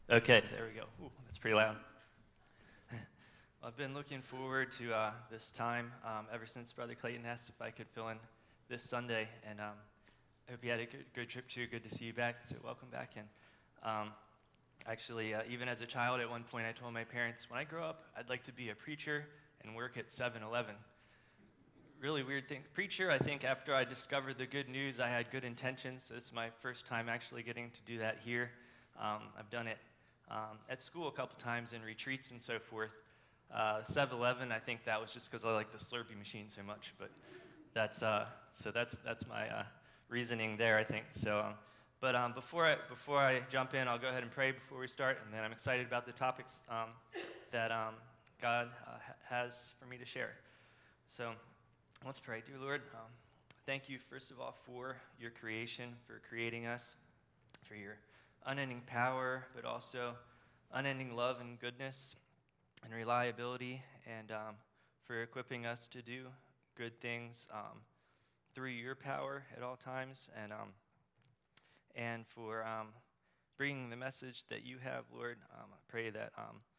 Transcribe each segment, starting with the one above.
Okay, there we go. Ooh, that's pretty loud. I've been looking forward to this time ever since Brother Clayton asked if I could fill in this Sunday, and I hope you had a good trip too. Good to see you back, so welcome back. And actually, even as a child, at one point I told my parents, when I grow up, I'd like to be a preacher and work at 7-Eleven. Really weird thing. Preacher, I think after I discovered the good news, I had good intentions. So this is my first time actually getting to do that here. I've done it at school a couple times in retreats and so forth. 7-Eleven, I think that was just because I like the Slurpee machine so much, but that's my reasoning there, I think. So, but before I jump in, I'll go ahead and pray before we start, and then I'm excited about the topics that God has for me to share. So let's pray. Dear Lord, thank you first of all for your creation, for creating us, for your unending power, but also unending love and goodness and reliability, and for equipping us to do good things through your power at all times, and for bringing the message that you have, Lord. I pray that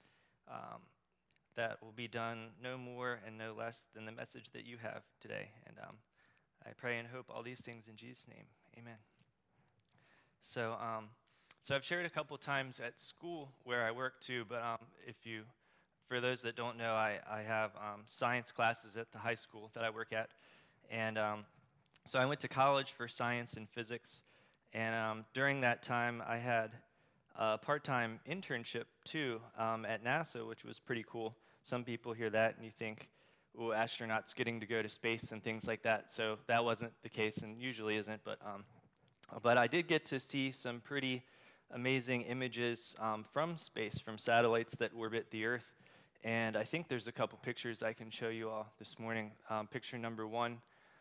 that will be done no more and no less than the message that you have today. And I pray and hope all these things in Jesus' name. Amen. So I've shared a couple times at school where I work too, but for those that don't know, I have science classes at the high school that I work at. And so I went to college for science and physics. And during that time, I had a part-time internship too at NASA, which was pretty cool. Some people hear that and you think, oh, astronauts getting to go to space and things like that. So that wasn't the case, and usually isn't. But I did get to see some pretty amazing images from space, from satellites that orbit the Earth. And I think there's a couple pictures I can show you all this morning. Picture number one.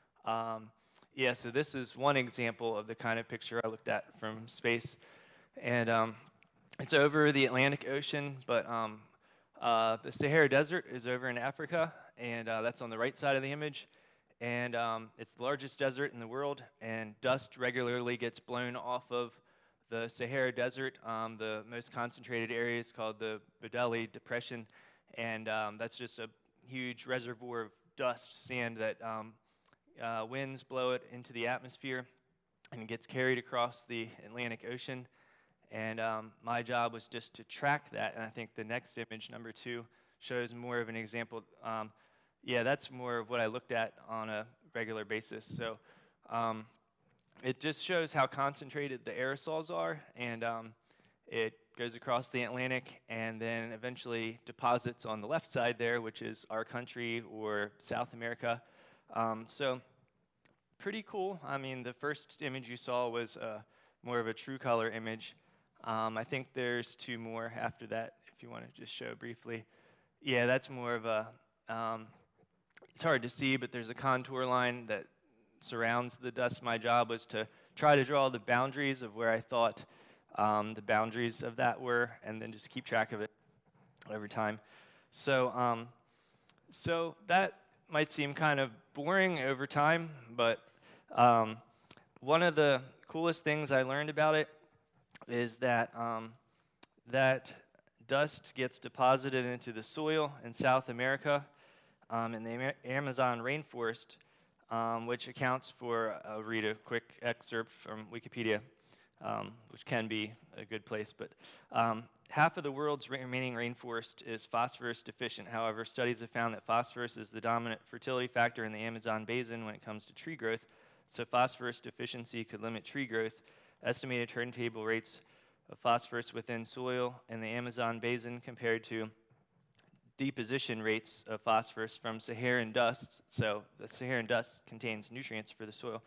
So this is one example of the kind of picture I looked at from space. And it's over the Atlantic Ocean, but the Sahara Desert is over in Africa, and that's on the right side of the image. And it's the largest desert in the world, and dust regularly gets blown off of the Sahara Desert. The most concentrated area is called the Bedeli Depression, and that's just a huge reservoir of dust, sand that winds blow it into the atmosphere, and it gets carried across the Atlantic Ocean. And my job was just to track that, and I think the next image, number 2, shows more of an example. That's more of what I looked at on a regular basis. So it just shows how concentrated the aerosols are, and it goes across the Atlantic and then eventually deposits on the left side there, which is our country or South America. So pretty cool. I mean, the first image you saw was more of a true color image. I think there's 2 more after that, if you want to just show briefly. Yeah, that's more of a, it's hard to see, but there's a contour line that surrounds the dust. My job was to try to draw the boundaries of where I thought the boundaries of that were, and then just keep track of it over time. So, so that might seem kind of boring over time, but one of the coolest things I learned about it is that that dust gets deposited into the soil in South America, in the Amazon rainforest, which accounts for, I'll read a quick excerpt from Wikipedia, which can be a good place, but half of the world's remaining rainforest is phosphorus deficient. However, studies have found that phosphorus is the dominant fertility factor in the Amazon basin when it comes to tree growth, so phosphorus deficiency could limit tree growth. Estimated turntable rates of phosphorus within soil in the Amazon basin compared to deposition rates of phosphorus from Saharan dust. So the Saharan dust contains nutrients for the soil.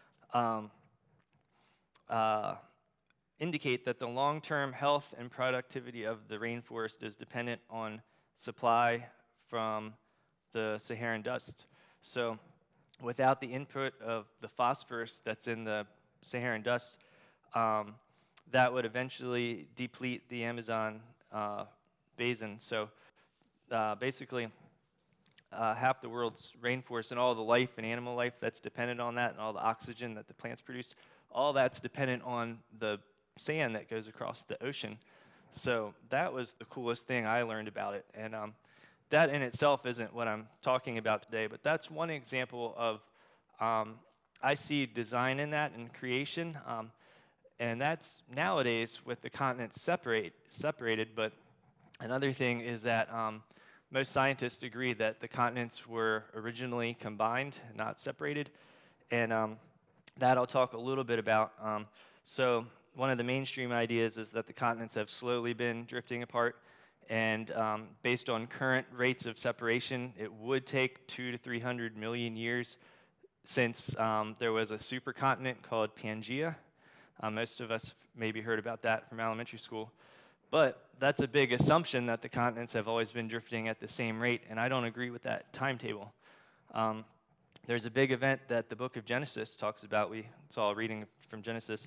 Indicate that the long-term health and productivity of the rainforest is dependent on supply from the Saharan dust. So without the input of the phosphorus that's in the Saharan dust, that would eventually deplete the Amazon basin. So basically, half the world's rainforest and all the life and animal life that's dependent on that, and all the oxygen that the plants produce, all that's dependent on the sand that goes across the ocean. So that was the coolest thing I learned about it. And that in itself isn't what I'm talking about today, but that's one example of I see design in that and creation. And that's nowadays with the continents separated. But another thing is that most scientists agree that the continents were originally combined, not separated. And that I'll talk a little bit about. So one of the mainstream ideas is that the continents have slowly been drifting apart. And based on current rates of separation, it would take 200 to 300 million years since there was a supercontinent called Pangaea. Most of us maybe heard about that from elementary school. But that's a big assumption that the continents have always been drifting at the same rate, and I don't agree with that timetable. There's a big event that the book of Genesis talks about. We saw a reading from Genesis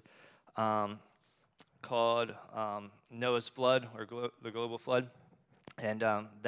called Noah's Flood, or the global flood. And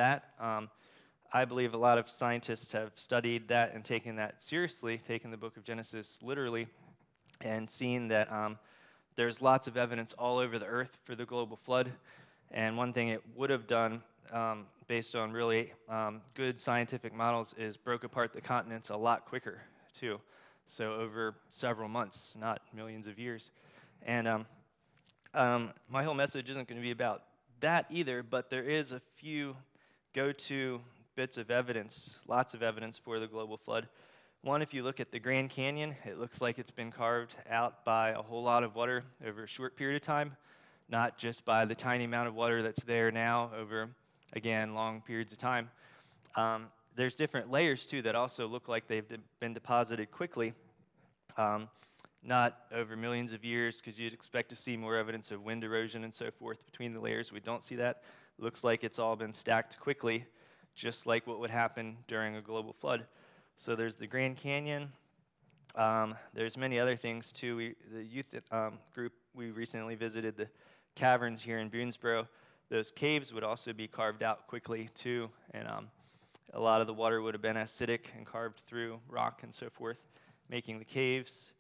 I believe a lot of scientists have studied that and taken that seriously, taken the book of Genesis literally, and seen that there's lots of evidence all over the earth for the global flood. And one thing it would have done, based on really good scientific models, is broke apart the continents a lot quicker, too. So over several months, not millions of years. And my whole message isn't going to be about that either, but there is a few go-to bits of evidence, lots of evidence for the global flood. One, if you look at the Grand Canyon, it looks like it's been carved out by a whole lot of water over a short period of time, not just by the tiny amount of water that's there now over, again, long periods of time. There's different layers, too, that also look like they've been deposited quickly, not over millions of years, because you'd expect to see more evidence of wind erosion and so forth between the layers. We don't see that. Looks like it's all been stacked quickly, just like what would happen during a global flood. So there's the Grand Canyon. There's many other things, too. The youth group, we recently visited the caverns here in Boonesboro. Those caves would also be carved out quickly, too, and a lot of the water would have been acidic and carved through rock and so forth, making the caves.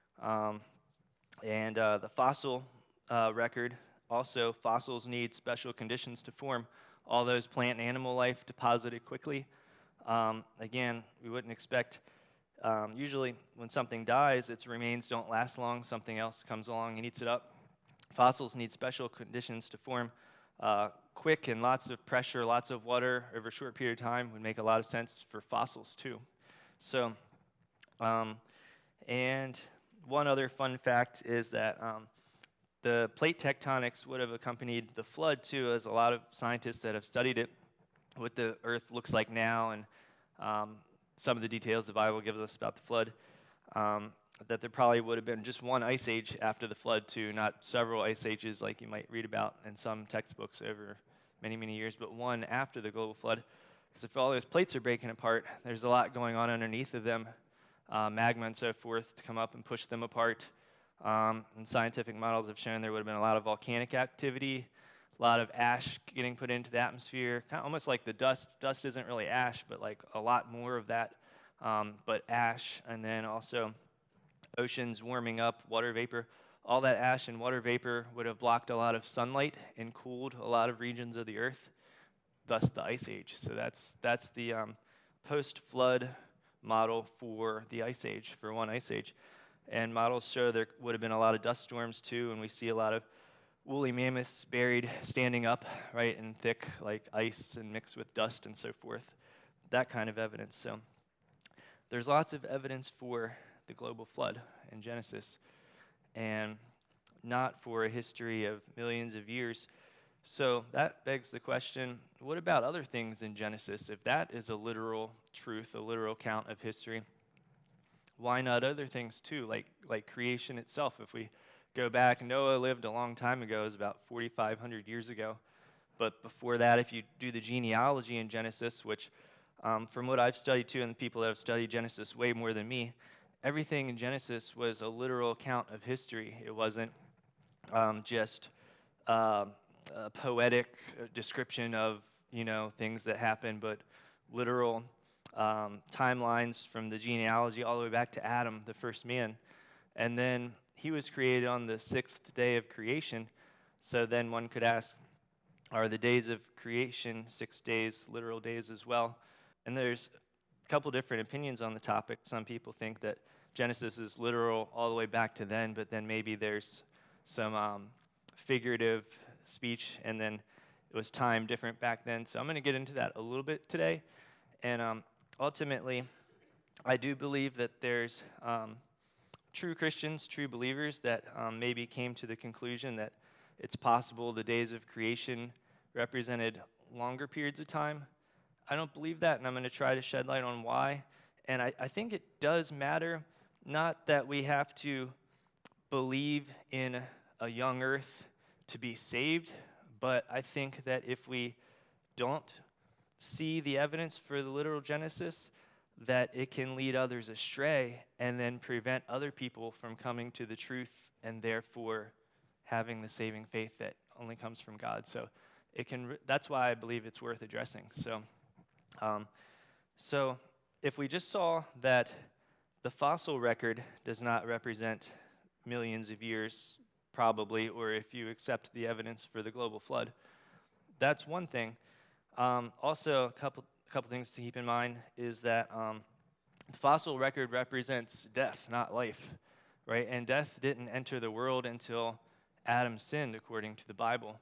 And the fossil record, also, fossils need special conditions to form. All those plant and animal life deposited quickly. Again, we wouldn't expect, usually when something dies, its remains don't last long. Something else comes along and eats it up. Fossils need special conditions to form quick, and lots of pressure, lots of water over a short period of time would make a lot of sense for fossils too. So, and one other fun fact is that the plate tectonics would have accompanied the flood too, as a lot of scientists that have studied it, what the earth looks like now, and some of the details the Bible gives us about the flood, that there probably would have been just one ice age after the flood too, not several ice ages like you might read about in some textbooks over many, many years, but one after the global flood. Because if all those plates are breaking apart, there's a lot going on underneath of them, magma and so forth, to come up and push them apart. And scientific models have shown there would have been a lot of volcanic activity, a lot of ash getting put into the atmosphere, kind of almost like the dust. Dust isn't really ash, but like a lot more of that, but ash. And then also oceans warming up, water vapor. All that ash and water vapor would have blocked a lot of sunlight and cooled a lot of regions of the earth, thus the ice age. So that's the post-flood model for the ice age, for one ice age. And models show there would have been a lot of dust storms too, and we see a lot of woolly mammoths buried, standing up, right, and thick like ice and mixed with dust and so forth. That kind of evidence. So there's lots of evidence for the global flood in Genesis, and not for a history of millions of years. So that begs the question, what about other things in Genesis? If that is a literal truth, a literal count of history, why not other things too, like creation itself? If we go back, Noah lived a long time ago, it was about 4,500 years ago. But before that, if you do the genealogy in Genesis, which from what I've studied too, and the people that have studied Genesis way more than me, everything in Genesis was a literal account of history. It wasn't just a poetic description of, things that happened, but literal timelines from the genealogy all the way back to Adam, the first man. And then he was created on the sixth day of creation. So then one could ask, are the days of creation, 6 days, literal days as well. And there's a couple different opinions on the topic. Some people think that Genesis is literal all the way back to then, but then maybe there's some figurative speech, and then it was time different back then. So I'm going to get into that a little bit today. And ultimately, I do believe that there's true Christians, true believers that maybe came to the conclusion that it's possible the days of creation represented longer periods of time. I don't believe that, and I'm going to try to shed light on why. And I think it does matter, not that we have to believe in a young earth to be saved, but I think that if we don't see the evidence for the literal Genesis, that it can lead others astray and then prevent other people from coming to the truth and therefore having the saving faith that only comes from God. So that's why I believe it's worth addressing. So if we just saw that the fossil record does not represent millions of years, probably, or if you accept the evidence for the global flood, that's one thing. Also, a couple things to keep in mind is that the fossil record represents death, not life, right? And death didn't enter the world until Adam sinned, according to the Bible.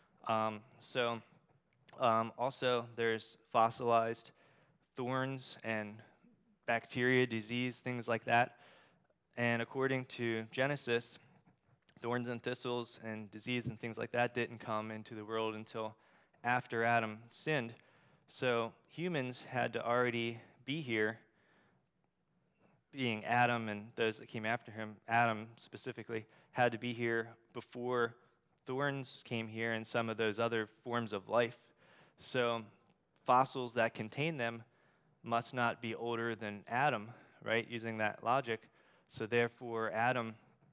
Also, there's fossilized thorns and bacteria, disease, things like that. And according to Genesis, thorns and thistles and disease and things like that didn't come into the world until after Adam sinned. So humans had to already be here, being Adam and those that came after him, Adam specifically, had to be here before thorns came here and some of those other forms of life. So fossils that contain them must not be older than Adam, right, using that logic. So therefore, Adam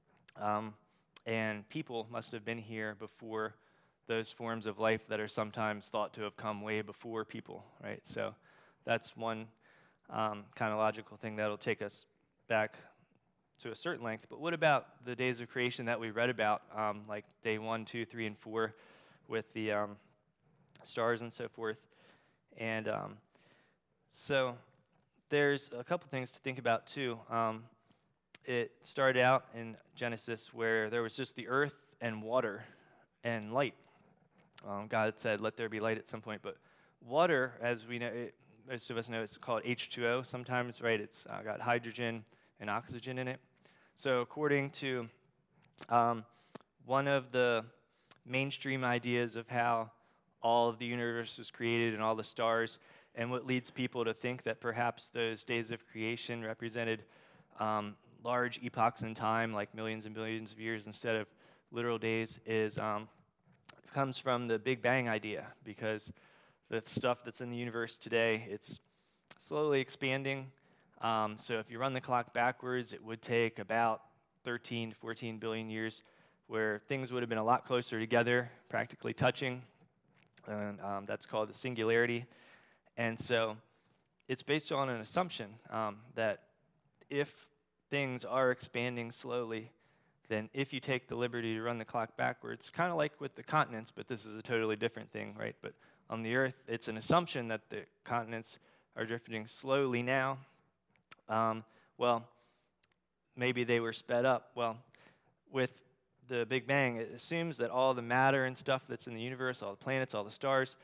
and people must have been here before those forms of life that are sometimes thought to have come way before people, right? So that's one kind of logical thing that'll take us back to a certain length. But what about the days of creation that we read about, like day 1, 2, 3, and 4 with the stars and so forth? And so there's a couple things to think about too. It started out in Genesis where there was just the earth and water and light. God said, let there be light at some point. But water, as we know, most of us know, it's called H2O sometimes, right? It's got hydrogen and oxygen in it. So according to one of the mainstream ideas of how all of the universe was created and all the stars, and what leads people to think that perhaps those days of creation represented large epochs in time, like millions and billions of years instead of literal days, comes from the Big Bang idea, because the stuff that's in the universe today, it's slowly expanding. So if you run the clock backwards, it would take about 13 to 14 billion years where things would have been a lot closer together, practically touching, and that's called the singularity. And so it's based on an assumption that if things are expanding slowly, then if you take the liberty to run the clock backwards, kind of like with the continents, but this is a totally different thing, right? But on the Earth, it's an assumption that the continents are drifting slowly now. Well, maybe they were sped up. Well, with the Big Bang, it assumes that all the matter and stuff that's in the universe, all the planets, all the stars,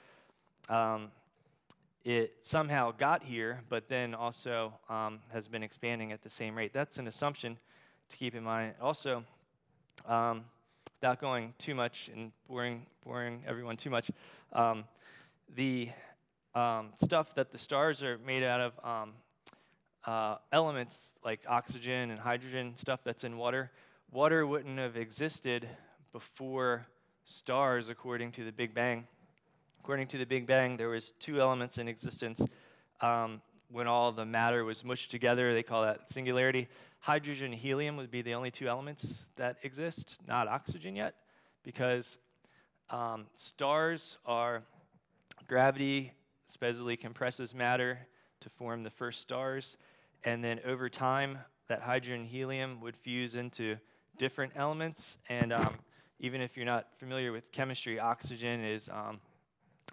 it somehow got here, but then also has been expanding at the same rate. That's an assumption to keep in mind. Also, without going too much and boring everyone too much, the stuff that the stars are made out of, elements like oxygen and hydrogen, stuff that's in water, water wouldn't have existed before stars, according to the Big Bang. According to the Big Bang, there was 2 elements in existence when all the matter was mushed together. They call that singularity. Hydrogen and helium would be the only 2 elements that exist, not oxygen yet, because stars are, gravity supposedly compresses matter to form the first stars, and then over time, that hydrogen and helium would fuse into different elements, and even if you're not familiar with chemistry, oxygen is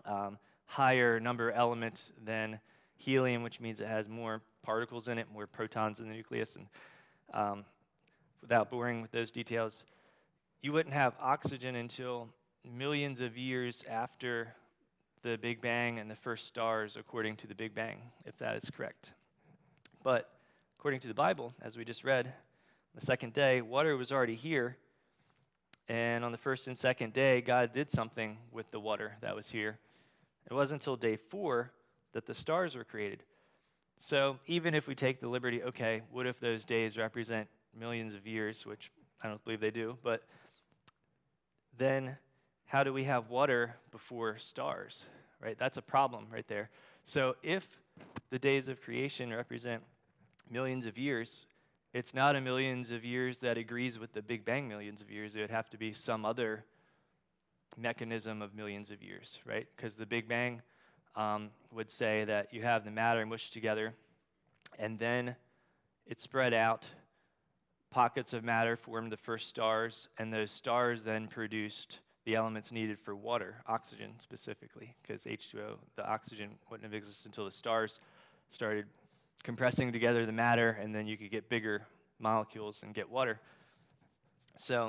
higher number elements than helium, which means it has more particles in it, more protons in the nucleus. And without boring with those details, you wouldn't have oxygen until millions of years after the Big Bang and the first stars, according to the Big Bang, if that is correct. But according to the Bible, as we just read, the second day, water was already here. And on the first and second day, God did something with the water that was here. It wasn't until day 4 that the stars were created. So even if we take the liberty, okay, what if those days represent millions of years, which I don't believe they do, but then how do we have water before stars, right? That's a problem right there. So if the days of creation represent millions of years, it's not a millions of years that agrees with the Big Bang millions of years. It would have to be some other mechanism of millions of years, right? Because the Big Bang would say that you have the matter mushed together, and then it spread out. Pockets of matter formed the first stars, and those stars then produced the elements needed for water, oxygen specifically, because H2O, the oxygen, wouldn't have existed until the stars started compressing together the matter, and then you could get bigger molecules and get water. So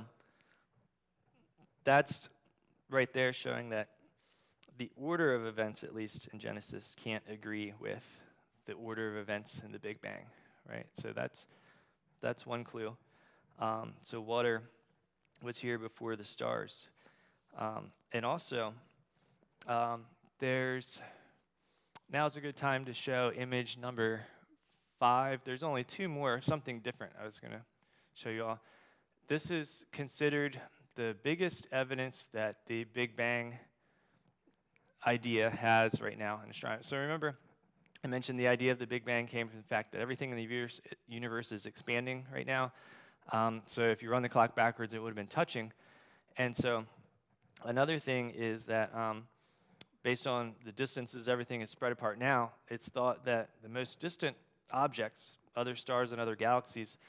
that's right there showing that the order of events, at least in Genesis, can't agree with the order of events in the Big Bang, right? So that's one clue. So water was here before the stars. And also, now's a good time to show image number 5. There's only 2 more, something different I was going to show you all. This is considered the biggest evidence that the Big Bang idea has right now in astronomy. So remember, I mentioned the idea of the Big Bang came from the fact that everything in the universe is expanding right now. So if you run the clock backwards, it would have been touching. And so another thing is that based on the distances everything is spread apart now, it's thought that the most distant objects, other stars and other galaxies,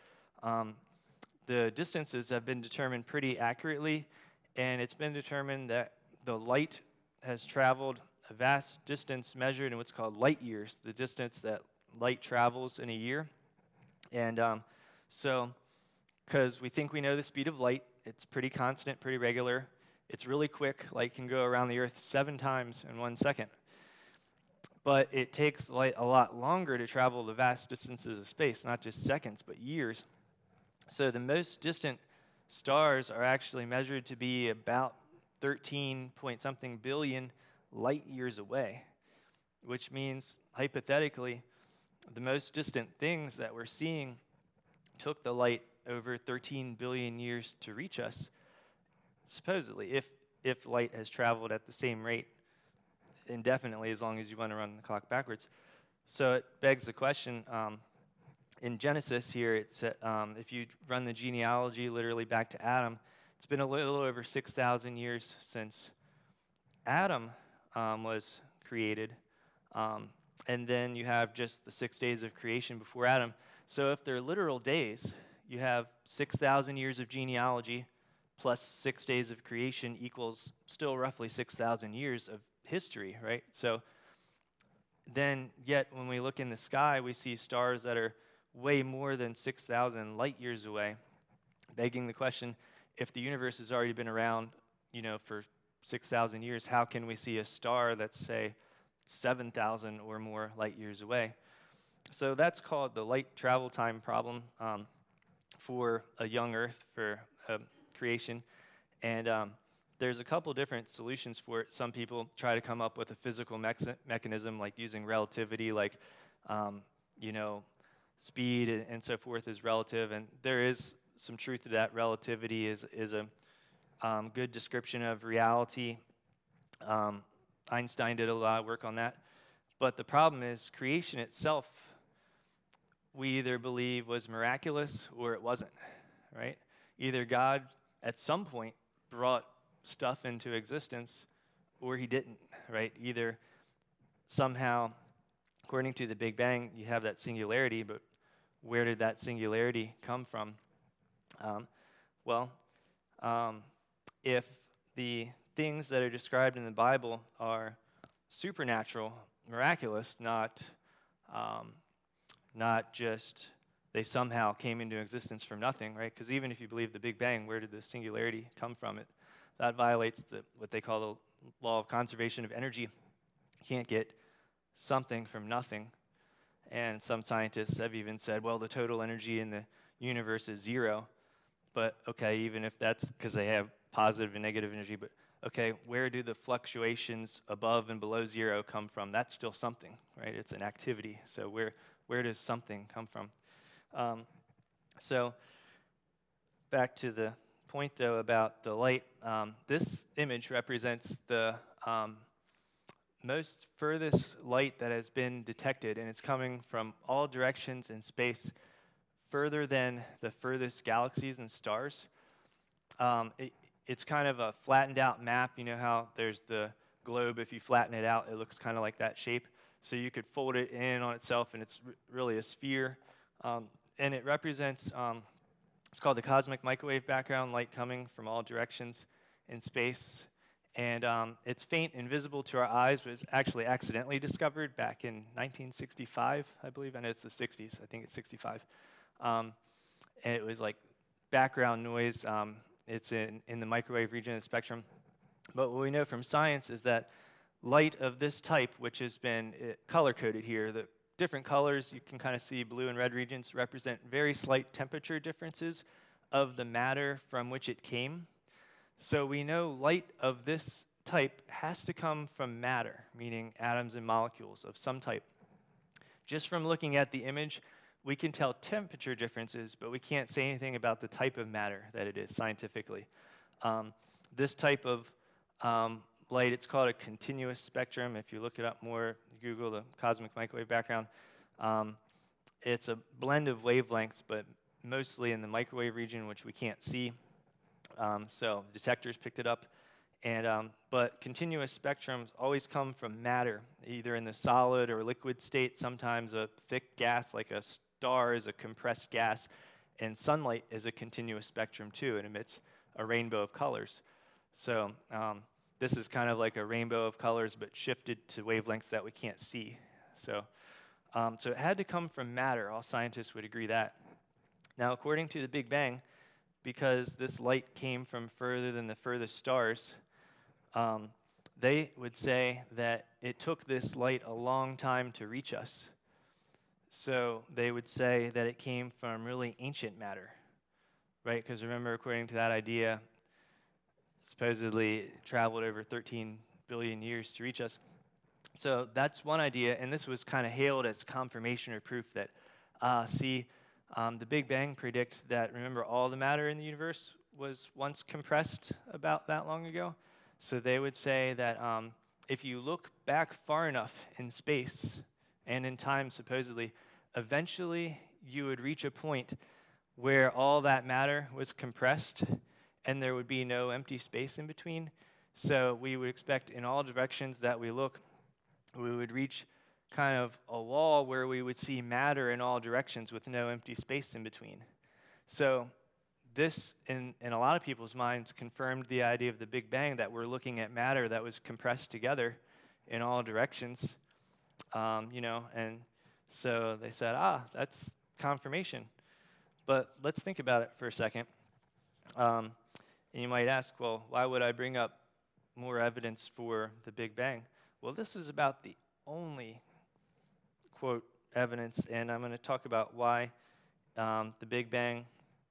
the distances have been determined pretty accurately, and it's been determined that the light has traveled a vast distance measured in what's called light years, the distance that light travels in a year. And so, because we think we know the speed of light, it's pretty constant, pretty regular. It's really quick. Light can go around the Earth 7 times in 1 second. But it takes light a lot longer to travel the vast distances of space, not just seconds, but years. So the most distant stars are actually measured to be about 13 point something billion light years away, which means, hypothetically, the most distant things that we're seeing took the light over 13 billion years to reach us, supposedly, if light has traveled at the same rate indefinitely, as long as you want to run the clock backwards. So it begs the question, in Genesis here, it's if you run the genealogy literally back to Adam, it's been a little over 6,000 years since Adam was created. And then you have just the 6 days of creation before Adam. So if they're literal days, you have 6,000 years of genealogy plus 6 days of creation equals still roughly 6,000 years of history, right? So then yet when we look in the sky, we see stars that are way more than 6,000 light years away, begging the question, if the universe has already been around, for 6,000 years, how can we see a star that's, say, 7,000 or more light years away? So that's called the light travel time problem for a young Earth, for creation. And there's a couple different solutions for it. Some people try to come up with a physical mechanism, like using relativity, like, speed and so forth is relative. And there is some truth to that. Relativity is a good description of reality. Einstein did a lot of work on that. But the problem is creation itself, we either believe was miraculous or it wasn't, right? Either God at some point brought stuff into existence or he didn't, right? Either somehow, according to the Big Bang, you have that singularity, but where did that singularity come from? If the things that are described in the Bible are supernatural, miraculous, not just they somehow came into existence from nothing, right? Because even if you believe the Big Bang, where did the singularity come from? That violates what they call the law of conservation of energy. You can't get something from nothing. And some scientists have even said, well, the total energy in the universe is zero. But okay, even if that's because they have positive and negative energy, but okay, where do the fluctuations above and below zero come from? That's still something, right? It's an activity. So where does something come from? So back to the point, though, about the light. This image represents the most furthest light that has been detected, and it's coming from all directions in space, further than the furthest galaxies and stars. It's kind of a flattened out map. You know how there's the globe, if you flatten it out, it looks kind of like that shape. So you could fold it in on itself, and it's really a sphere. And it represents, it's called the cosmic microwave background, light coming from all directions in space. And it's faint and visible to our eyes, but it's actually accidentally discovered back in 1965, I believe. I know it's the 60s. I think it's 65. And it was like background noise. It's in the microwave region of the spectrum. But what we know from science is that light of this type, which has been color-coded here, the different colors, you can kind of see blue and red regions, represent very slight temperature differences of the matter from which it came. So we know light of this type has to come from matter, meaning atoms and molecules of some type. Just from looking at the image, we can tell temperature differences, but we can't say anything about the type of matter that it is scientifically. This type of light, it's called a continuous spectrum. If you look it up more, Google the cosmic microwave background. It's a blend of wavelengths, but mostly in the microwave region, which we can't see. So detectors picked it up. But continuous spectrums always come from matter, either in the solid or liquid state. Sometimes a thick gas, like a star, is a compressed gas. And sunlight is a continuous spectrum, too. It emits a rainbow of colors. So this is kind of like a rainbow of colors, but shifted to wavelengths that we can't see. So it had to come from matter. All scientists would agree that. Now, according to the Big Bang, because this light came from further than the furthest stars, they would say that it took this light a long time to reach us. So they would say that it came from really ancient matter, right? Because remember, according to that idea, supposedly it traveled over 13 billion years to reach us. So that's one idea, and this was kind of hailed as confirmation or proof that, the Big Bang predicts that, remember, all the matter in the universe was once compressed about that long ago. So they would say that if you look back far enough in space and in time, supposedly, eventually you would reach a point where all that matter was compressed and there would be no empty space in between. So we would expect in all directions that we look, we would reach kind of a wall where we would see matter in all directions with no empty space in between. So this, in a lot of people's minds, confirmed the idea of the Big Bang, that we're looking at matter that was compressed together in all directions, and so they said, that's confirmation. But let's think about it for a second. And you might ask, well, why would I bring up more evidence for the Big Bang? Well, this is about the only, quote, evidence, and I'm going to talk about why the Big Bang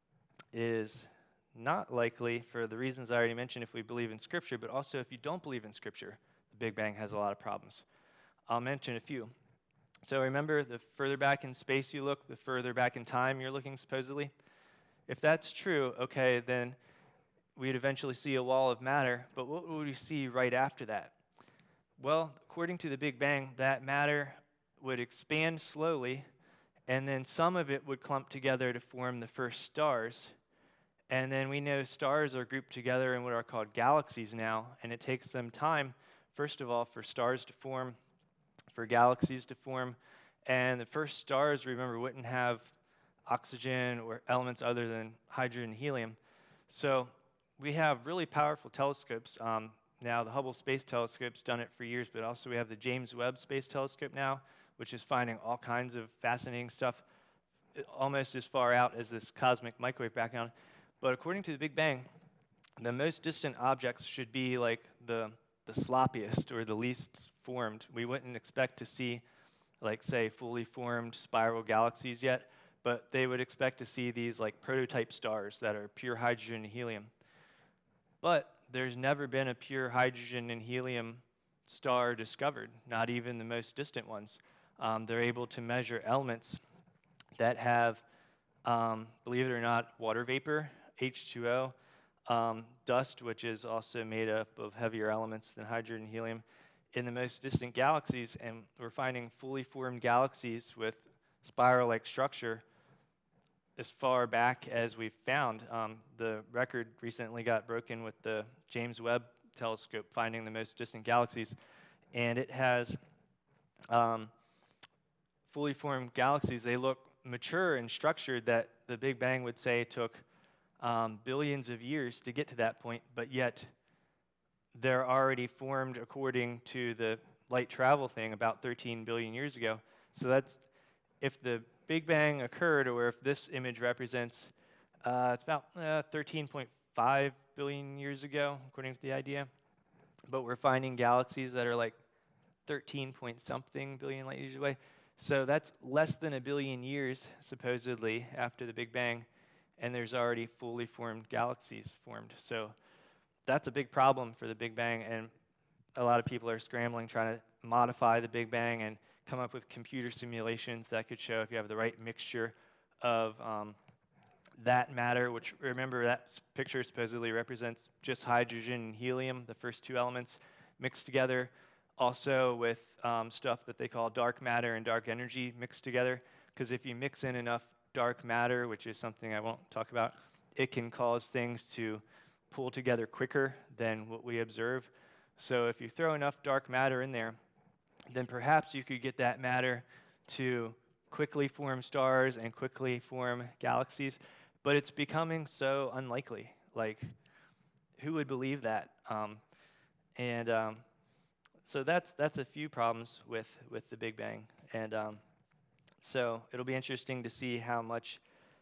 is not likely for the reasons I already mentioned if we believe in Scripture, but also if you don't believe in Scripture, the Big Bang has a lot of problems. I'll mention a few. So remember, the further back in space you look, the further back in time you're looking, supposedly. If that's true, okay, then we'd eventually see a wall of matter, but what would we see right after that? Well, according to the Big Bang, that matter would expand slowly, and then some of it would clump together to form the first stars. And then we know stars are grouped together in what are called galaxies now, and it takes them time, first of all, for stars to form, for galaxies to form. And the first stars, remember, wouldn't have oxygen or elements other than hydrogen and helium. So we have really powerful telescopes. now the Hubble Space Telescope's done it for years, but also we have the James Webb Space Telescope now, which is finding all kinds of fascinating stuff almost as far out as this cosmic microwave background. But according to the Big Bang, the most distant objects should be like the sloppiest or the least formed. We wouldn't expect to see, like, say, fully formed spiral galaxies yet, but they would expect to see these like prototype stars that are pure hydrogen and helium. But there's never been a pure hydrogen and helium star discovered, not even the most distant ones. They're able to measure elements that have, believe it or not, water vapor, H2O, dust, which is also made up of heavier elements than hydrogen and helium, in the most distant galaxies, and we're finding fully formed galaxies with spiral-like structure as far back as we've found. The record recently got broken with the James Webb Telescope finding the most distant galaxies, and it has fully formed galaxies. They look mature and structured that the Big Bang would say took billions of years to get to that point, but yet they're already formed according to the light travel thing about 13 billion years ago. So that's, if the Big Bang occurred, or if this image represents, it's about 13.5 billion years ago, according to the idea. But we're finding galaxies that are like 13 point something billion light years away. So that's less than a billion years, supposedly, after the Big Bang, and there's already fully formed galaxies formed. So that's a big problem for the Big Bang, and a lot of people are scrambling, trying to modify the Big Bang and come up with computer simulations that could show if you have the right mixture of that matter, which, remember, that picture supposedly represents just hydrogen and helium, the first two elements, mixed together, also with stuff that they call dark matter and dark energy mixed together, because if you mix in enough dark matter, which is something I won't talk about, it can cause things to pull together quicker than what we observe. So if you throw enough dark matter in there, then perhaps you could get that matter to quickly form stars and quickly form galaxies, but it's becoming so unlikely. Like, who would believe that? So that's a few problems with the Big Bang, and so it'll be interesting to see how much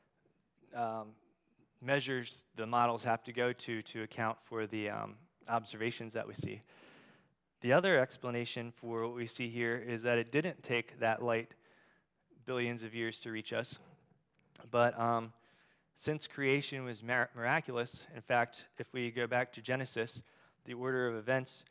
measures the models have to go to account for the observations that we see. The other explanation for what we see here is that it didn't take that light billions of years to reach us, but since creation was miraculous, in fact, if we go back to Genesis, the order of events,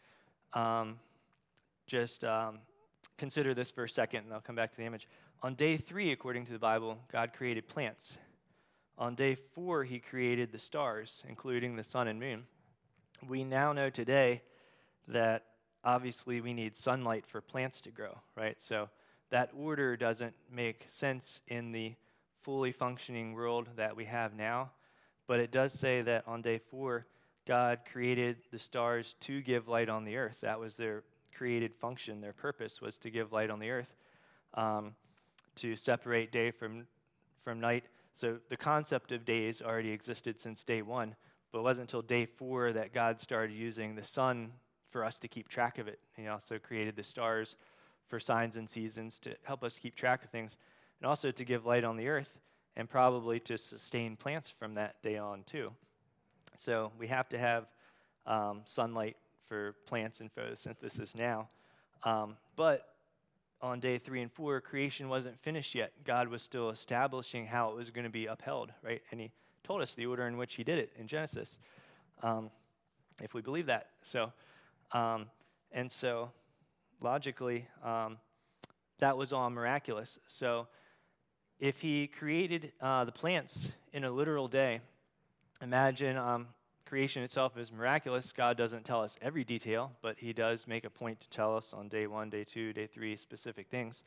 consider this for a second, and I'll come back to the image. On day 3, according to the Bible, God created plants. On day 4, he created the stars, including the sun and moon. We now know today that obviously we need sunlight for plants to grow, right? So that order doesn't make sense in the fully functioning world that we have now, but it does say that on day 4, God created the stars to give light on the earth. That was their created function. Their purpose was to give light on the earth, to separate day from night. So the concept of days already existed since day 1, but it wasn't until day 4 that God started using the sun for us to keep track of it. He also created the stars for signs and seasons to help us keep track of things, and also to give light on the earth, and probably to sustain plants from that day on too. So we have to have sunlight for plants and photosynthesis now. But on day 3 and 4, creation wasn't finished yet. God was still establishing how it was going to be upheld, right? And he told us the order in which he did it in Genesis, if we believe that. So, and so logically, that was all miraculous. So if he created the plants in a literal day, imagine creation itself is miraculous. God doesn't tell us every detail, but he does make a point to tell us on day 1, day 2, day 3 specific things.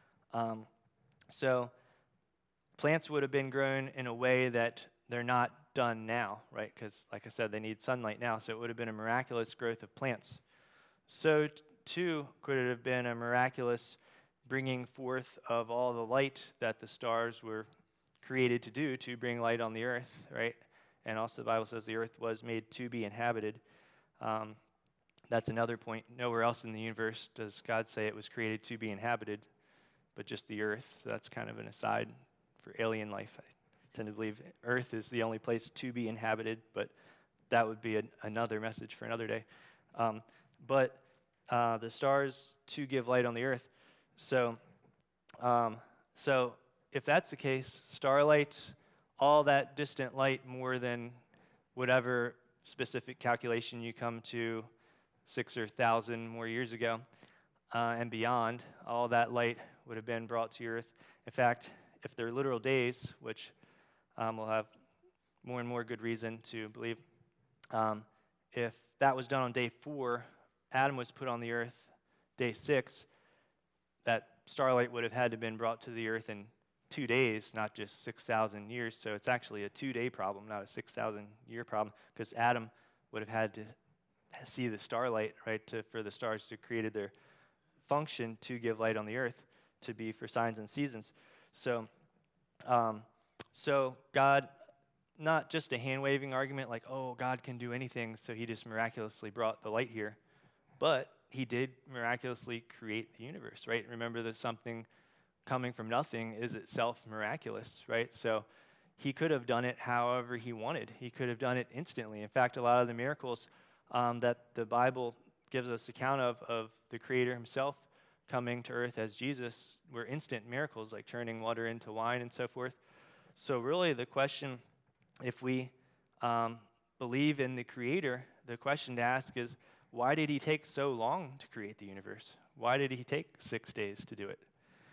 So plants would have been grown in a way that they're not done now, right? Because, like I said, they need sunlight now, so it would have been a miraculous growth of plants. So too could it have been a miraculous bringing forth of all the light that the stars were created to do, to bring light on the earth, right? And also the Bible says the earth was made to be inhabited. That's another point. Nowhere else in the universe does God say it was created to be inhabited, but just the earth. So that's kind of an aside for alien life. I tend to believe earth is the only place to be inhabited, but that would be another message for another day. But the stars to give light on the earth. So if that's the case, starlight, all that distant light, more than whatever specific calculation you come to 6 or 1,000 more years ago and beyond, all that light would have been brought to earth. In fact, if they're literal days, which we'll have more and more good reason to believe, if that was done on day 4, Adam was put on the earth day 6, that starlight would have had to have been brought to the earth in 2 days, not just 6,000 years. So it's actually a 2-day problem, not a 6,000-year problem, because Adam would have had to see the starlight, right, for the stars to create their function to give light on the earth, to be for signs and seasons. So God, not just a hand-waving argument like, oh, God can do anything, so he just miraculously brought the light here, but he did miraculously create the universe, right? Remember that something coming from nothing is itself miraculous, right? So he could have done it however he wanted. He could have done it instantly. In fact, a lot of the miracles that the Bible gives us account of the Creator himself coming to earth as Jesus were instant miracles, like turning water into wine and so forth. So really the question, if we believe in the Creator, the question to ask is, why did he take so long to create the universe? Why did he take 6 days to do it?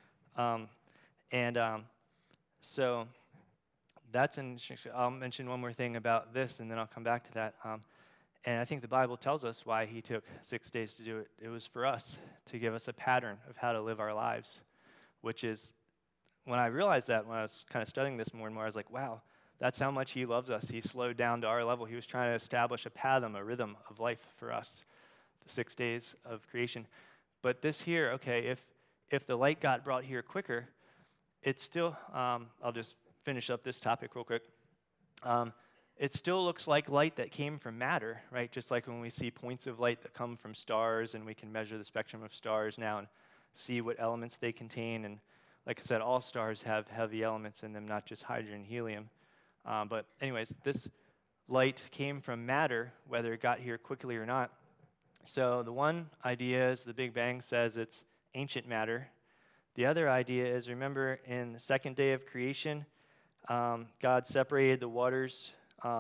So that's I'll mention one more thing about this, and then I'll come back to that. And I think the Bible tells us why he took 6 days to do it. It was for us, to give us a pattern of how to live our lives, which is, when I realized that, when I was kind of studying this more and more, I was like, wow, that's how much he loves us. He slowed down to our level. He was trying to establish a pattern, a rhythm of life for us, the 6 days of creation. But this here, okay, if the light got brought here quicker, it's still, I'll just finish up this topic real quick. It still looks like light that came from matter, right? Just like when we see points of light that come from stars, and we can measure the spectrum of stars now and see what elements they contain. And like I said, all stars have heavy elements in them, not just hydrogen and helium. But anyways, this light came from matter, whether it got here quickly or not. So the one idea is the Big Bang says it's ancient matter. The other idea is, remember, in the second day of creation, God separated the waters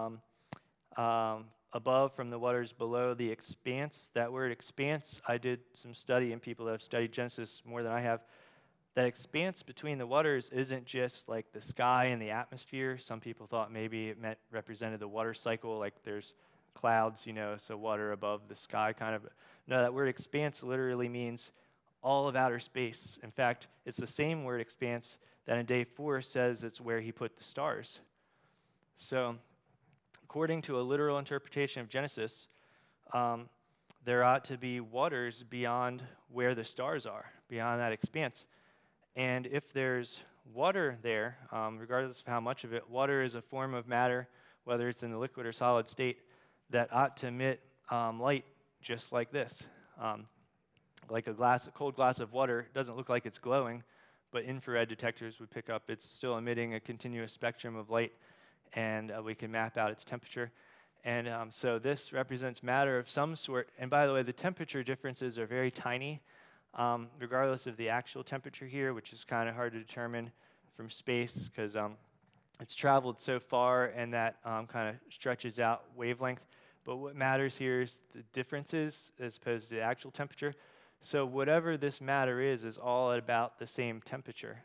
above from the waters below, the expanse. That word expanse, I did some study, and people that have studied Genesis more than I have, that expanse between the waters isn't just like the sky and the atmosphere. Some people thought maybe it represented the water cycle, like there's clouds, so water above the sky kind of. No, that word expanse literally means all of outer space. In fact, it's the same word expanse that in day 4 says it's where he put the stars. So according to a literal interpretation of Genesis, there ought to be waters beyond where the stars are, beyond that expanse. And if there's water there, regardless of how much of it, water is a form of matter, whether it's in the liquid or solid state, that ought to emit light just like this. Like a cold glass of water doesn't look like it's glowing, but infrared detectors would pick up it's still emitting a continuous spectrum of light, and we can map out its temperature. And so this represents matter of some sort. And by the way, the temperature differences are very tiny, regardless of the actual temperature here, which is kind of hard to determine from space because it's traveled so far, and that kind of stretches out wavelength. But what matters here is the differences as opposed to the actual temperature. So whatever this matter is all at about the same temperature.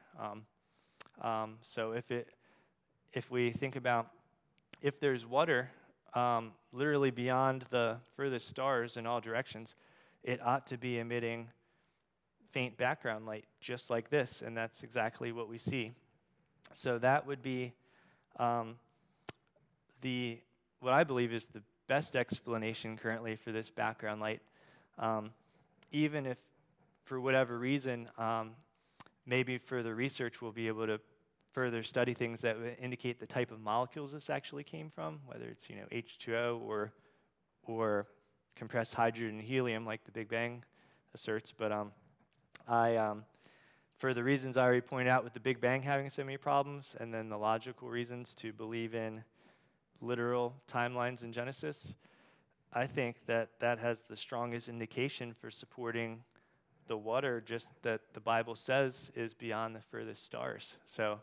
So if we think about, if there's water literally beyond the furthest stars in all directions, it ought to be emitting faint background light just like this, and that's exactly what we see. So that would be what I believe is the best explanation currently for this background light. Even if, for whatever reason, maybe further research will be able to further study things that would indicate the type of molecules this actually came from, whether it's H2O or compressed hydrogen and helium like the Big Bang asserts. But I for the reasons I already pointed out with the Big Bang having so many problems, and then the logical reasons to believe in literal timelines in Genesis, I think that that has the strongest indication for supporting the water just that the Bible says is beyond the furthest stars. So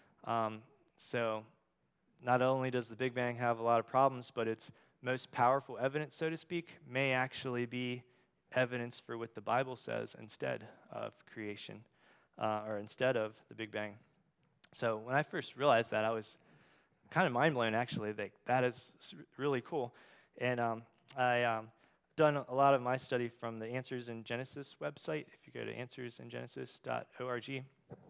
not only does the Big Bang have a lot of problems, but its most powerful evidence, so to speak, may actually be evidence for what the Bible says instead of creation, or instead of the Big Bang. So when I first realized that, I was kind of mind blown, actually. That is really cool. And I done a lot of my study from the Answers in Genesis website. If you go to answersingenesis.org,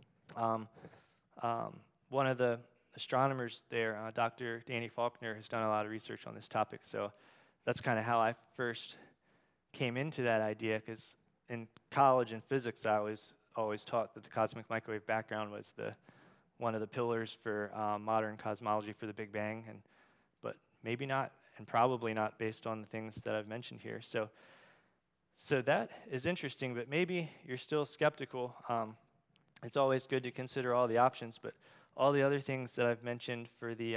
one of the astronomers there, Dr. Danny Faulkner, has done a lot of research on this topic. So that's kind of how I first came into that idea, because in college in physics, I was always taught that the cosmic microwave background was one of the pillars for modern cosmology for the Big Bang, but maybe not, and probably not based on the things that I've mentioned here. So that is interesting, but maybe you're still skeptical. It's always good to consider all the options, but all the other things that I've mentioned for the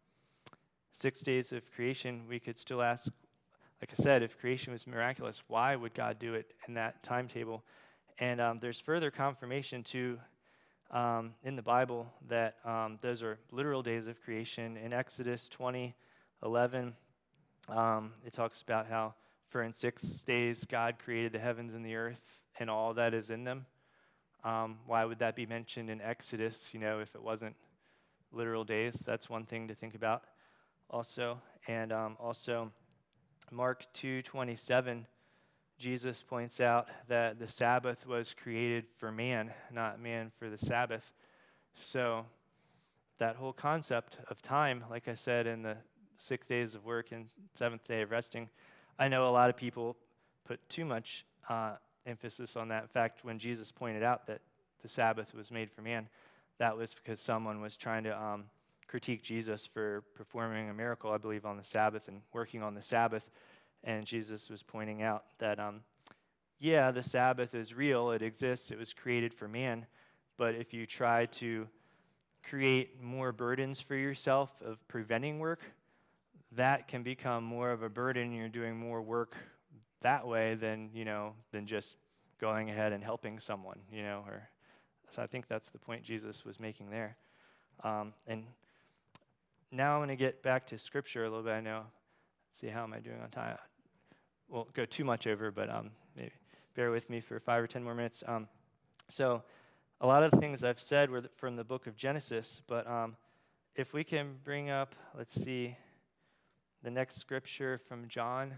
6 days of creation, we could still ask, like I said, if creation was miraculous, why would God do it in that timetable? And there's further confirmation too in the Bible that those are literal days of creation. In Exodus 20:11, it talks about how, for in 6 days God created the heavens and the earth and all that is in them. Why would that be mentioned in Exodus, if it wasn't literal days? That's one thing to think about also. And also, Mark 2:27, Jesus points out that the Sabbath was created for man, not man for the Sabbath. So that whole concept of time, like I said, in the 6 days of work and 7th day of resting, I know a lot of people put too much emphasis on that. In fact, when Jesus pointed out that the Sabbath was made for man, that was because someone was trying to critique Jesus for performing a miracle, I believe, on the Sabbath and working on the Sabbath. And Jesus was pointing out that, the Sabbath is real, it exists, it was created for man, but if you try to create more burdens for yourself of preventing work, that can become more of a burden. You're doing more work that way than just going ahead and helping someone, So I think that's the point Jesus was making there. And now I'm going to get back to Scripture a little bit. I know. Let's see, how am I doing on time? Won't go too much over, but maybe bear with me for 5 or 10 more minutes. So a lot of the things I've said were from the book of Genesis, but if we can bring up, let's see, the next scripture from John.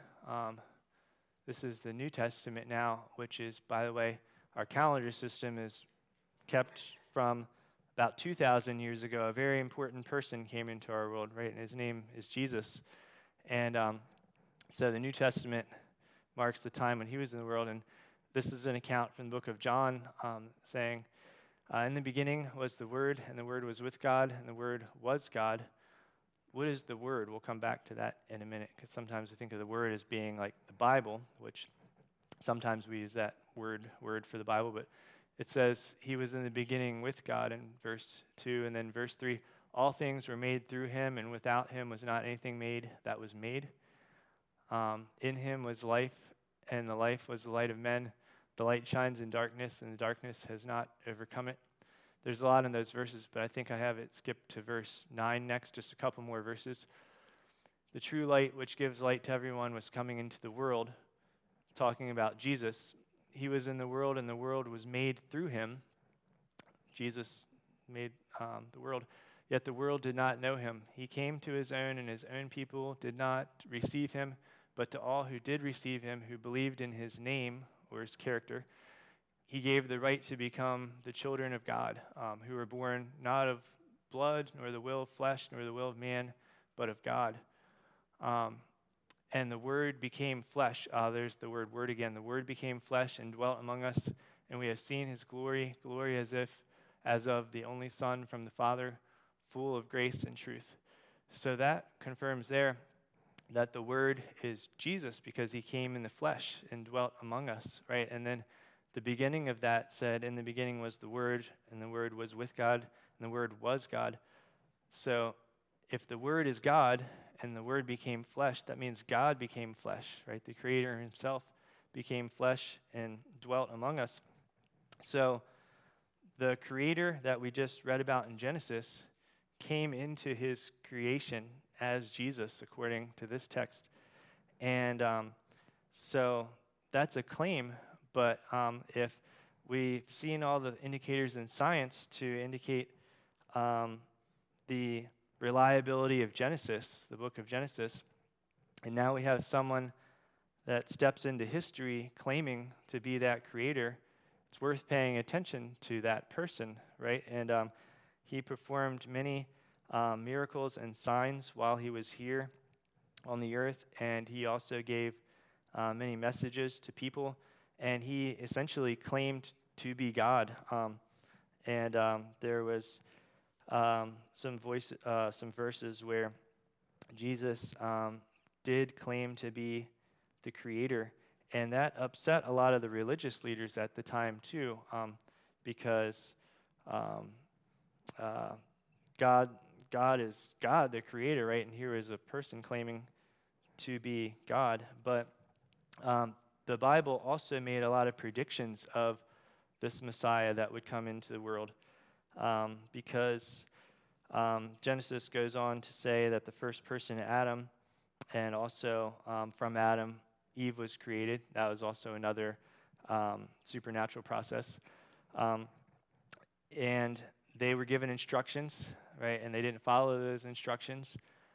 This is the New Testament now, which is, by the way, our calendar system is kept from about 2,000 years ago. A very important person came into our world, right? And his name is Jesus. And so the New Testament marks the time when he was in the world. And this is an account from the book of John saying, in the beginning was the Word, and the Word was with God, and the Word was God. What is the Word? We'll come back to that in a minute, because sometimes we think of the Word as being like the Bible, which sometimes we use that word for the Bible, but it says he was in the beginning with God in verse 2, and then verse 3, all things were made through him, and without him was not anything made that was made. In him was life, and the life was the light of men. The light shines in darkness, and the darkness has not overcome it. There's a lot in those verses, but I think I have it skipped to verse 9 next, just a couple more verses. The true light, which gives light to everyone, was coming into the world, talking about Jesus. He was in the world, and the world was made through him. Jesus made the world, yet the world did not know him. He came to his own, and his own people did not receive him, but to all who did receive him, who believed in his name, or his character, he gave the right to become the children of God, who were born not of blood, nor the will of flesh, nor the will of man, but of God. And the Word became flesh. There's the word again. The Word became flesh and dwelt among us, and we have seen his glory as of the only Son from the Father, full of grace and truth. So that confirms there that the Word is Jesus because he came in the flesh and dwelt among us, right? And then the beginning of that said, in the beginning was the Word, and the Word was with God, and the Word was God. So if the Word is God and the Word became flesh, that means God became flesh, right? The Creator himself became flesh and dwelt among us. So the Creator that we just read about in Genesis came into his creation as Jesus, according to this text. And so that's a claim, but if we've seen all the indicators in science to indicate the reliability of Genesis, the book of Genesis, and now we have someone that steps into history claiming to be that creator, it's worth paying attention to that person, right? And he performed many miracles and signs while he was here on the earth, and he also gave many messages to people, and he essentially claimed to be God. There was some verses where Jesus did claim to be the creator, and that upset a lot of the religious leaders at the time too, because God is God, the creator, right? And here is a person claiming to be God. But the Bible also made a lot of predictions of this Messiah that would come into the world, because Genesis goes on to say that the first person, Adam, and also from Adam, Eve was created. That was also another supernatural process. And they were given instructions, right? And they didn't follow those instructions.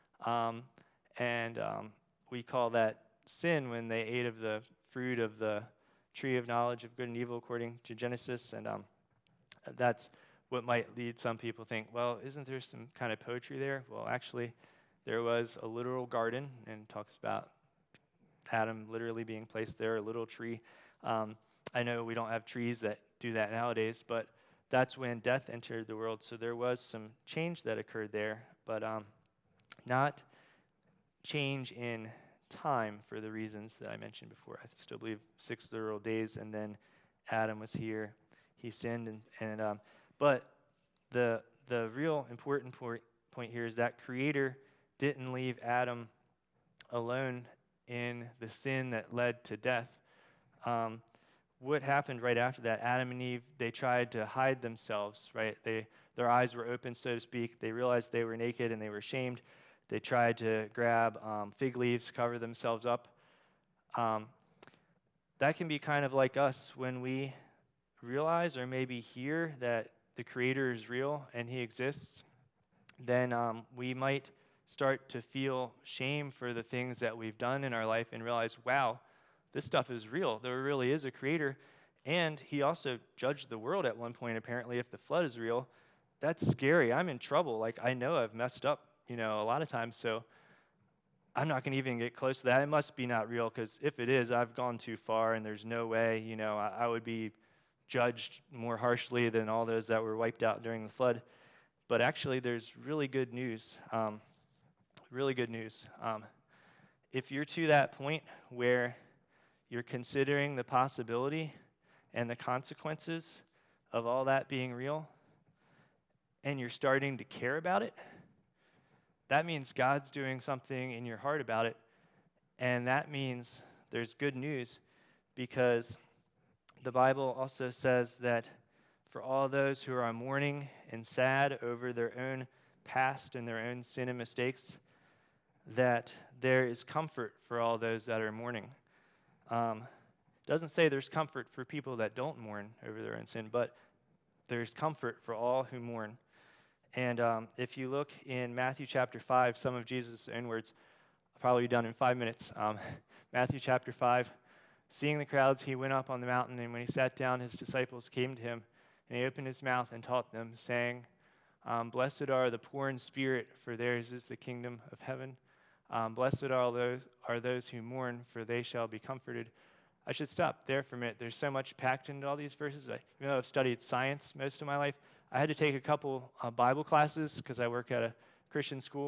We call that sin when they ate of the fruit of the tree of knowledge of good and evil, according to Genesis. And that's what might lead some people to think, well, isn't there some kind of poetry there? Well, actually, there was a literal garden, and talks about Adam literally being placed there, a little tree. I know we don't have trees that do that nowadays, but that's when death entered the world. So there was some change that occurred there, but not change in time for the reasons that I mentioned before. I still believe 6 literal days, and then Adam was here. He sinned, but the real important point here is that Creator didn't leave Adam alone in the sin that led to death. What happened right after that? Adam and Eve, they tried to hide themselves, right? Their eyes were open, so to speak. They realized they were naked and they were ashamed. They tried to grab fig leaves, cover themselves up. That can be kind of like us when we realize or maybe hear that the Creator is real and he exists. Then we might start to feel shame for the things that we've done in our life and realize, wow, this stuff is real. There really is a Creator. And he also judged the world at one point, apparently, if the flood is real. That's scary. I'm in trouble. Like, I know I've messed up, a lot of times, so I'm not going to even get close to that. It must be not real, because if it is, I've gone too far, and there's no way, I would be judged more harshly than all those that were wiped out during the flood. But actually, there's really good news. Really good news. If you're to that point where you're considering the possibility and the consequences of all that being real, and you're starting to care about it, that means God's doing something in your heart about it, and that means there's good news, because the Bible also says that for all those who are mourning and sad over their own past and their own sin and mistakes, that there is comfort for all those that are mourning. Doesn't say there's comfort for people that don't mourn over their own sin, but there's comfort for all who mourn. And if you look in Matthew chapter 5, some of Jesus' own words, I'll probably be done in 5 minutes. Matthew chapter 5, seeing the crowds, he went up on the mountain, and when he sat down, his disciples came to him, and he opened his mouth and taught them, saying, blessed are the poor in spirit, for theirs is the kingdom of heaven. Blessed are those who mourn, for they shall be comforted. I should stop there for a minute. There's so much packed into all these verses. Even though I've studied science most of my life, I had to take a couple Bible classes because I work at a Christian school.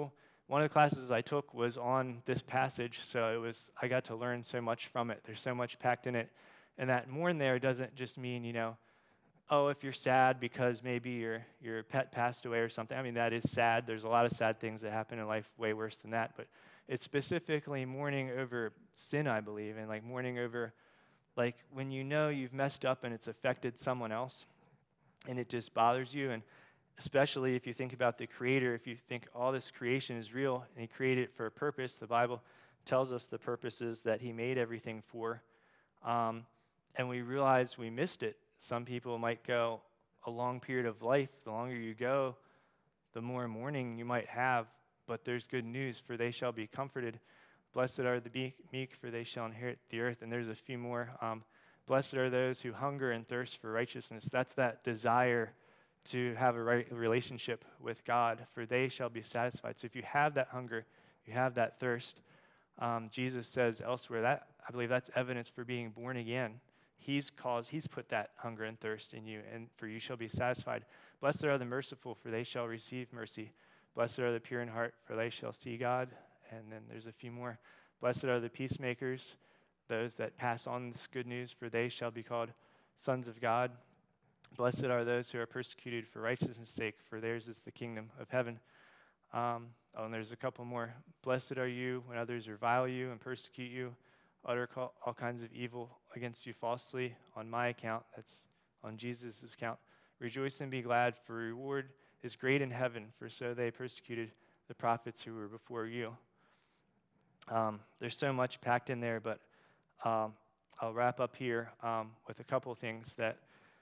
one of the classes I took was on this passage, so I got to learn so much from it. There's so much packed in it. And that mourn there doesn't just mean, oh, if you're sad because maybe your pet passed away or something. I mean, that is sad. There's a lot of sad things that happen in life way worse than that. But it's specifically mourning over sin, I believe, and like mourning over, like when you've messed up and it's affected someone else and it just bothers you. And especially if you think about the Creator, if you think all this creation is real and He created it for a purpose, the Bible tells us the purposes that He made everything for, and we realize we missed it. Some people might go a long period of life. The longer you go, the more mourning you might have. But there's good news, for they shall be comforted. Blessed are the meek, for they shall inherit the earth. And there's a few more. Blessed are those who hunger and thirst for righteousness. That's that desire to have a right relationship with God, for they shall be satisfied. So if you have that hunger, you have that thirst, Jesus says elsewhere, that I believe that's evidence for being born again. He's put that hunger and thirst in you, and for you shall be satisfied. Blessed are the merciful, for they shall receive mercy. Blessed are the pure in heart, for they shall see God. And then there's a few more. Blessed are the peacemakers, those that pass on this good news, for they shall be called sons of God. Blessed are those who are persecuted for righteousness' sake, for theirs is the kingdom of heaven. And there's a couple more. Blessed are you when others revile you and persecute you, utter all kinds of evil against you falsely on my account. That's on Jesus' account. Rejoice and be glad, for reward is great in heaven, for so they persecuted the prophets who were before you. There's so much packed in there, but I'll wrap up here with a couple of things that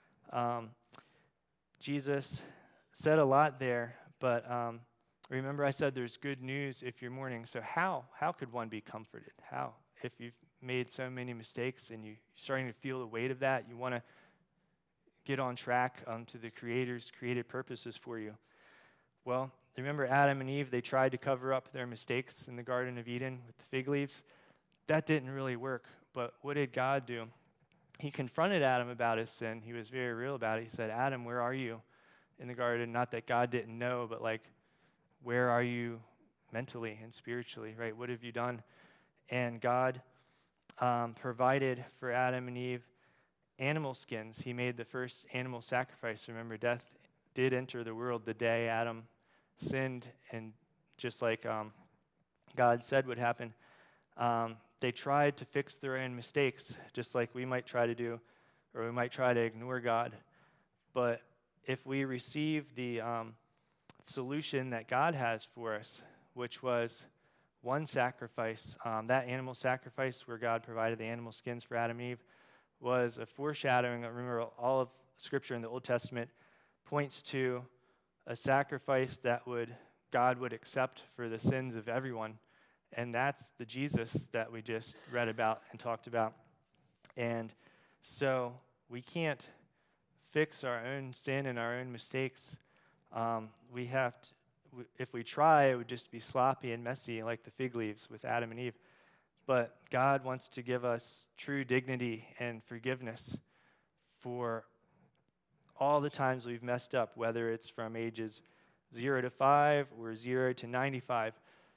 Jesus said a lot there, but remember I said there's good news if you're mourning. So how could one be comforted? How? If you've made so many mistakes and you're starting to feel the weight of that, you want to get on track to the Creator's created purposes for you. Well, remember Adam and Eve, they tried to cover up their mistakes in the Garden of Eden with the fig leaves. That didn't really work, but what did God do? He confronted Adam about his sin. He was very real about it. He said, Adam, where are you in the garden? Not that God didn't know, but like, where are you mentally and spiritually, right? What have you done? And God provided for Adam and Eve animal skins. He made the first animal sacrifice. Remember, death did enter the world the day Adam sinned, and just like God said would happen, they tried to fix their own mistakes, just like we might try to do, or we might try to ignore God. But if we receive the solution that God has for us, which was one sacrifice, that animal sacrifice where God provided the animal skins for Adam and Eve, was a foreshadowing. Remember, all of Scripture in the Old Testament points to a sacrifice that God would accept for the sins of everyone. And that's the Jesus that we just read about and talked about. And so we can't fix our own sin and our own mistakes. We have to, if we try, it would just be sloppy and messy like the fig leaves with Adam and Eve. But God wants to give us true dignity and forgiveness for all the times we've messed up, whether it's from ages 0 to 5 or 0 to 95.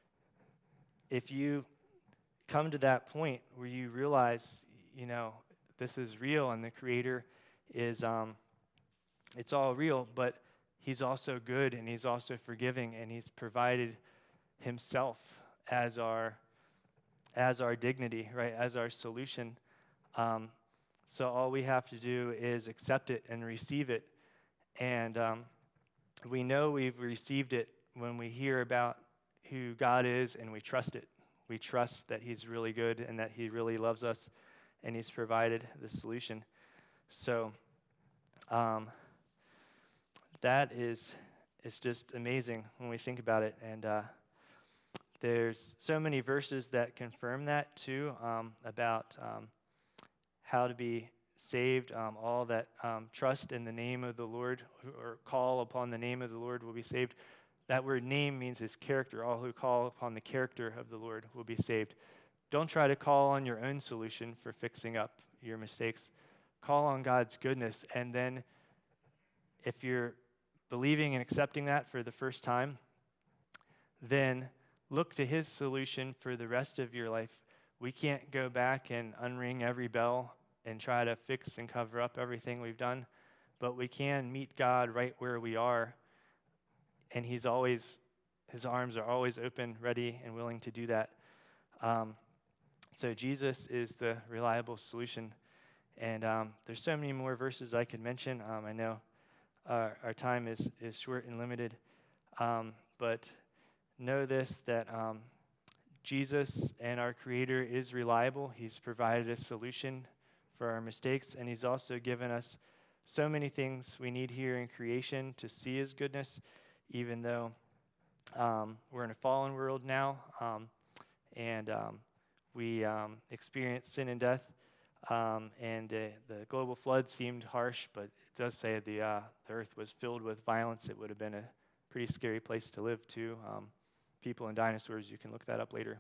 If you come to that point where you realize, this is real and the Creator is, it's all real, but He's also good and He's also forgiving, and He's provided Himself as our dignity, right, as our solution. So all we have to do is accept it and receive it. And we know we've received it when we hear about who God is and we trust it. We trust that He's really good and that He really loves us and He's provided the solution. So that is, it's just amazing when we think about it. And there's so many verses that confirm that too, about how to be saved. All that trust in the name of the Lord or call upon the name of the Lord will be saved. That word name means His character. All who call upon the character of the Lord will be saved. Don't try to call on your own solution for fixing up your mistakes. Call on God's goodness. And then if you're believing and accepting that for the first time, then look to his solution for the rest of your life. We can't go back and unring every bell and try to fix and cover up everything we've done, but we can meet God right where we are, and his arms are always open, ready, and willing to do that. So Jesus is the reliable solution. And there's so many more verses I could mention. I know our time is short and limited. But know this, that Jesus and our Creator is reliable. He's provided a solution for our mistakes, and he's also given us so many things we need here in creation to see his goodness, even though we're in a fallen world now, and we experience sin and death, and the global flood seemed harsh, but it does say the earth was filled with violence. It would have been a pretty scary place to live, too. People and dinosaurs, you can look that up later.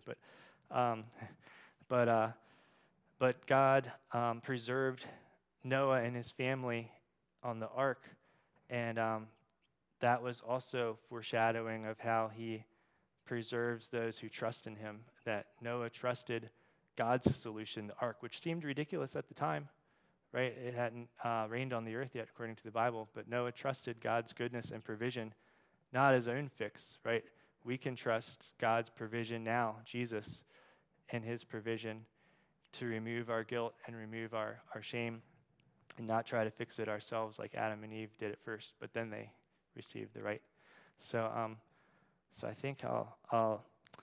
But God preserved Noah and his family on the ark, and that was also foreshadowing of how he preserves those who trust in him, that Noah trusted God's solution, the ark, which seemed ridiculous at the time, right? It hadn't rained on the earth yet, according to the Bible, but Noah trusted God's goodness and provision, not his own fix, right? We can trust God's provision now, Jesus, and his provision to remove our guilt and remove our shame, and not try to fix it ourselves like Adam and Eve did at first, but then they received the right. So I think I'll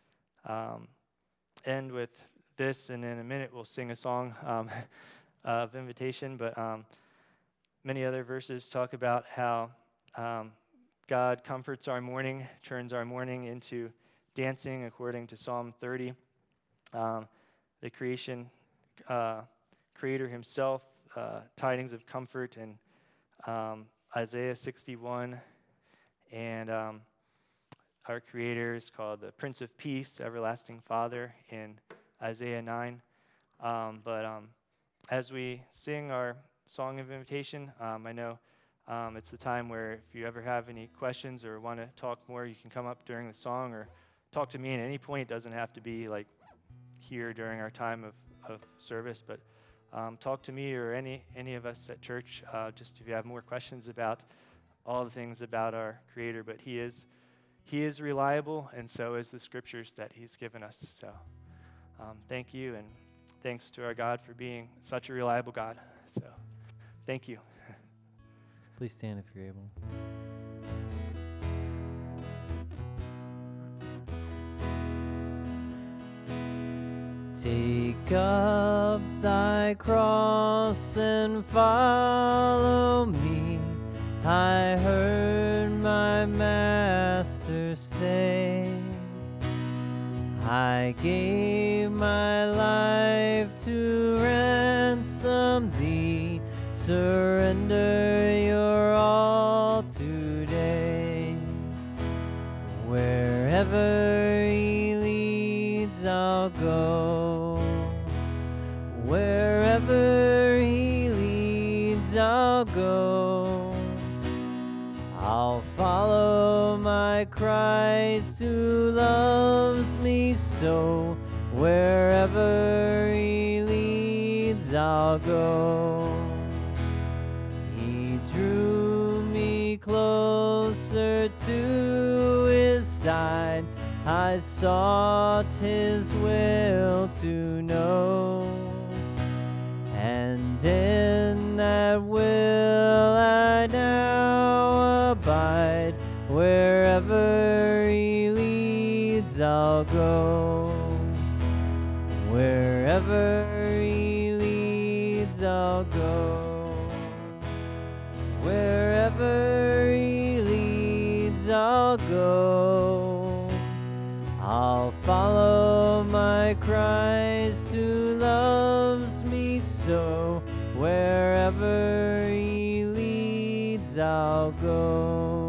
end with this, and in a minute we'll sing a song of invitation, but many other verses talk about how God comforts our mourning, turns our mourning into dancing, according to Psalm 30. The Creator himself, tidings of comfort in Isaiah 61, and our Creator is called the Prince of Peace, Everlasting Father, in Isaiah 9. As we sing our song of invitation, I know it's the time where if you ever have any questions or want to talk more, you can come up during the song or talk to me at any point. It doesn't have to be like here during our time of service, but talk to me or any of us at church, just if you have more questions about all the things about our Creator. But He is reliable, and so is the scriptures that He's given us. So thank you, and thanks to our God for being such a reliable God. So thank you. Please stand if you're able. Take up thy cross and follow me. I heard my master say, I gave my life to ransom thee. Surrender your all today. Wherever he leads, I'll go. Wherever he leads, I'll go. I'll follow my Christ who loves me so. Wherever he leads, I'll go. He drew me closer to his side. I sought his will to know, and in that will I now abide. Wherever he leads, I'll go. Wherever he leads, I'll go. Wherever he leads, I'll go. I'll follow my Christ who loves me so. Wherever he leads, I'll go.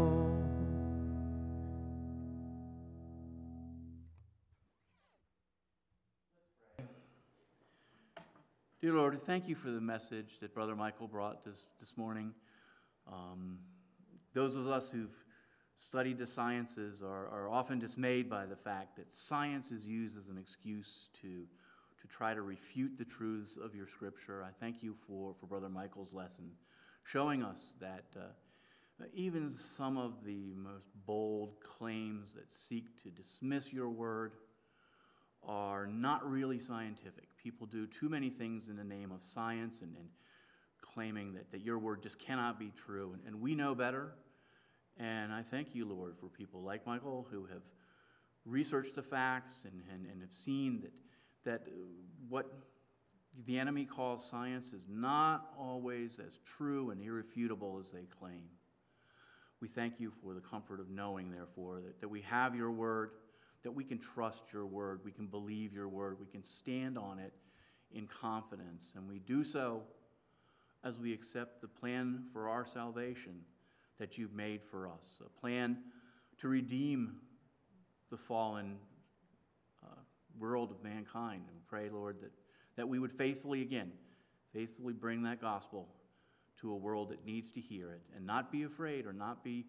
Dear Lord, thank you for the message that Brother Michael brought this morning. Those of us who've studied the sciences are often dismayed by the fact that science is used as an excuse to try to refute the truths of your Scripture. I thank you for Brother Michael's lesson, showing us that even some of the most bold claims that seek to dismiss your word are not really scientific. People do too many things in the name of science and claiming that your word just cannot be true. And we know better. And I thank you, Lord, for people like Michael who have researched the facts and have seen that what the enemy calls science is not always as true and irrefutable as they claim. We thank you for the comfort of knowing, therefore, that we have your word, that we can trust your word, we can believe your word, we can stand on it in confidence. And we do so as we accept the plan for our salvation that you've made for us, a plan to redeem the fallen world of mankind. And we pray, Lord, that we would faithfully bring that gospel to a world that needs to hear it, and not be afraid or not be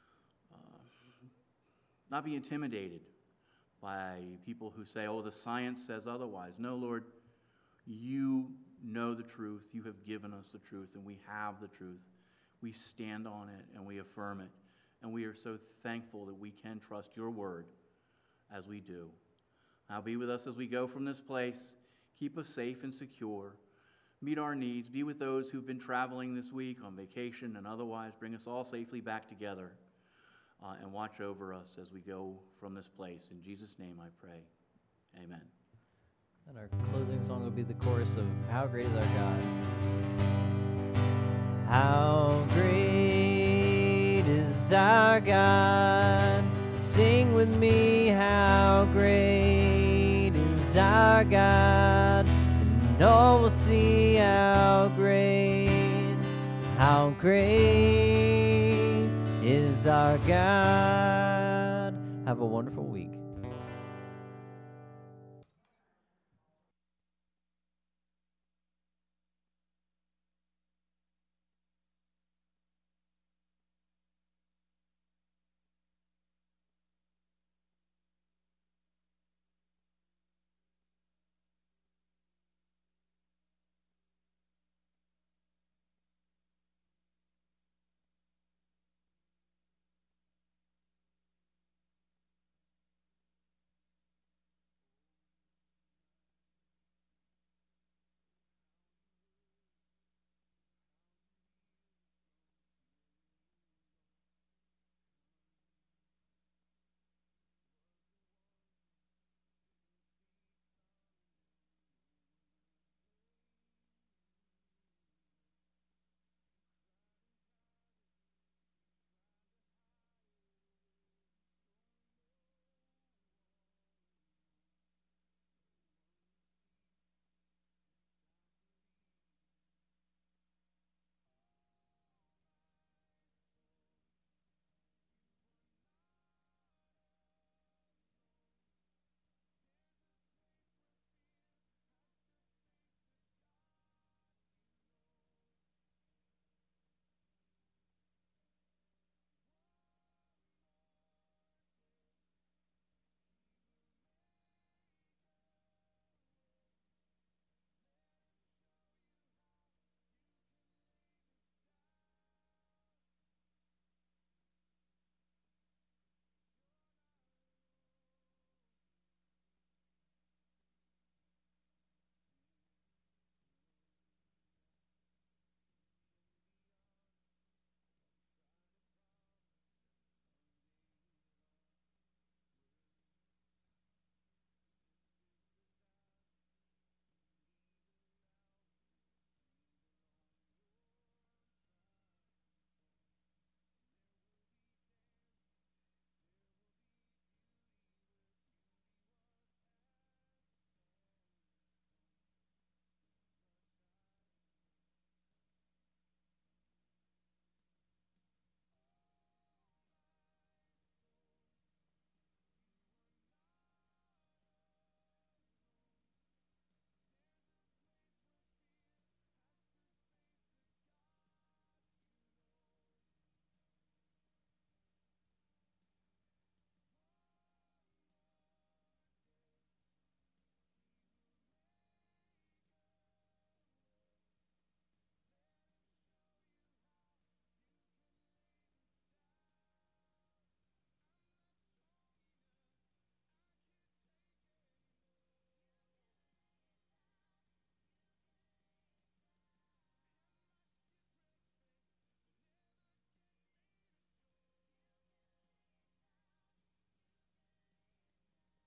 intimidated by people who say, oh, the science says otherwise. No, Lord, you know the truth. You have given us the truth, and we have the truth. We stand on it, and we affirm it, and we are so thankful that we can trust your word as we do. Now be with us as we go from this place. Keep us safe and secure. Meet our needs. Be with those who've been traveling this week on vacation and otherwise. Bring us all safely back together and watch over us as we go from this place. In Jesus' name I pray. Amen. And our closing song will be the chorus of How Great Is Our God. How great is our God. Sing with me, how great is our God. And all will see how great is our God. Have a wonderful week.